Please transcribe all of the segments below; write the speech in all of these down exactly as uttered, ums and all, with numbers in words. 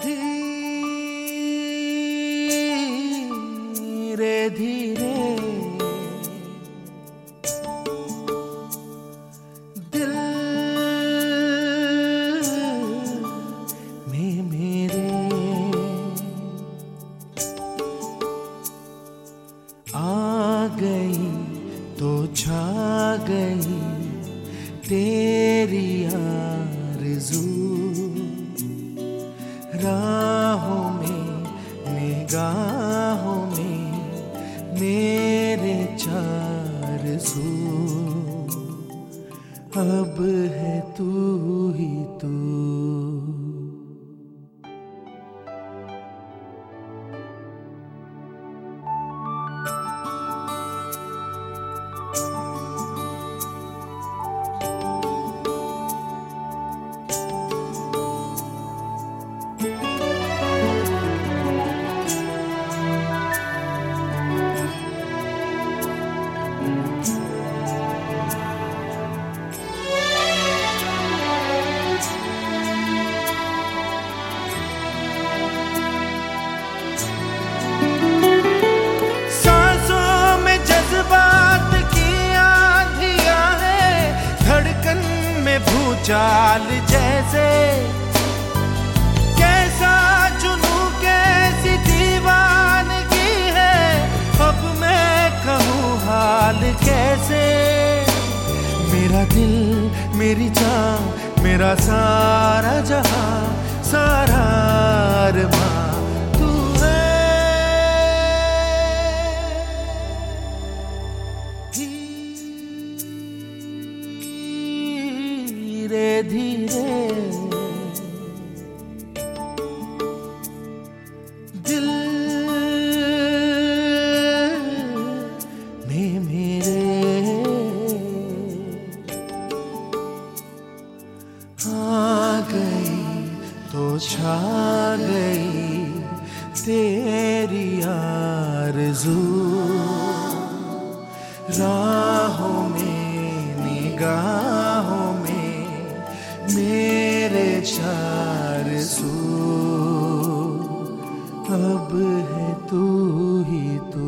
धीरे धीरे दिल में मेरे आ गई तो छा गई तेरी आरज़ू, राहों में निगाहों में मेरे चार सू, अब है तू ही तू। चाल जैसे कैसा जुनू कैसी दीवानगी है, अब मैं कहूँ हाल कैसे। मेरा दिल मेरी जान मेरा सारा जहां सारा अरमां तू है। धीरे धीरे दिल में मेरे आ गई तो छा गई तेरी आरज़ू, राहों में निगाहों में मेरे चार सू, अब है तू ही तू।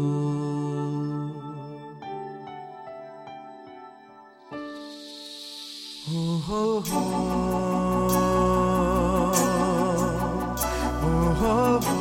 हो हो हो हो हो हो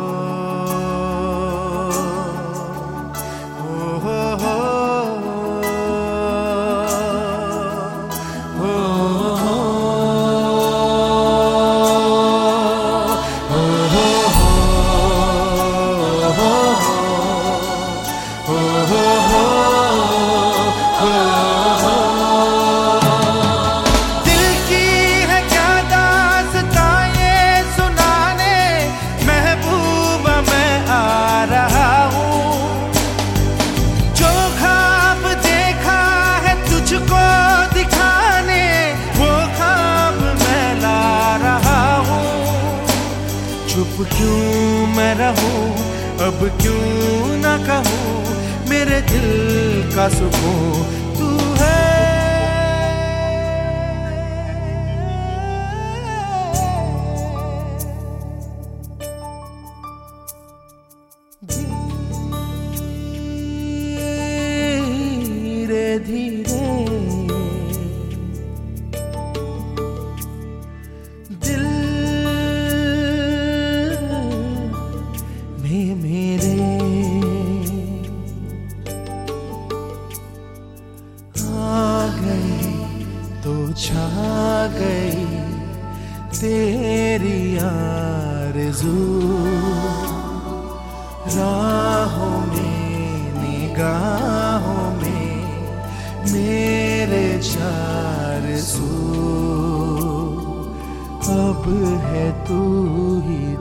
चुप क्यों मैं रहूं अब क्यों ना कहूं, मेरे दिल का सुकून तू है। धीरे धीरे दिल मेरे आ गई तो छा गई तेरी आरज़ू, राहों में निगाहों में मेरे चार सू, अब है तू ही